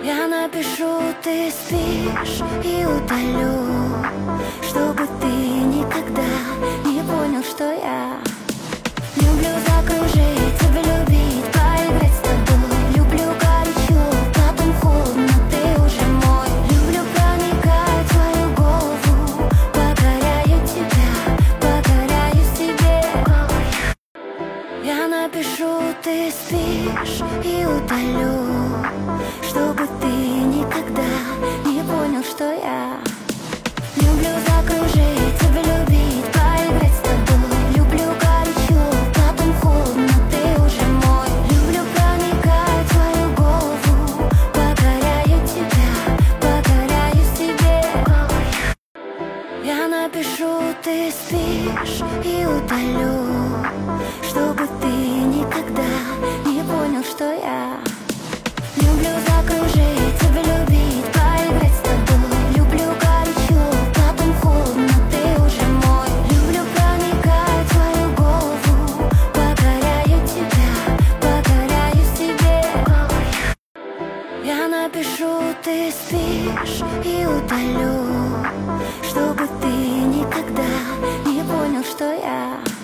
Я напишу, ты спишь, и удалю, чтобы ты никогда не понял, что я люблю закружить, тебя любить, поиграть с тобой. Люблю горячо, потом холодно, ты уже мой. Люблю проникать в твою голову, покоряю тебя, покоряюсь тебе. Я напишу, ты спишь, и удалю, чтобы ты никогда не понял, что я люблю закружить, тебя любить, поиграть с тобой. Люблю горячо, потом холодно, ты уже мой. Люблю проникать в твою голову, покоряю тебя, покоряюсь тебе. Я напишу, ты спишь, и удалю, чтобы ты никогда не понял, что я люблю закружить, тебя любить, поиграть с тобой. Люблю горячо, потом холодно, ты уже мой. Люблю проникать в твою голову, покоряю тебя, покоряюсь тебе. Я напишу, ты спишь, и удалю, чтобы ты никогда не понял, что я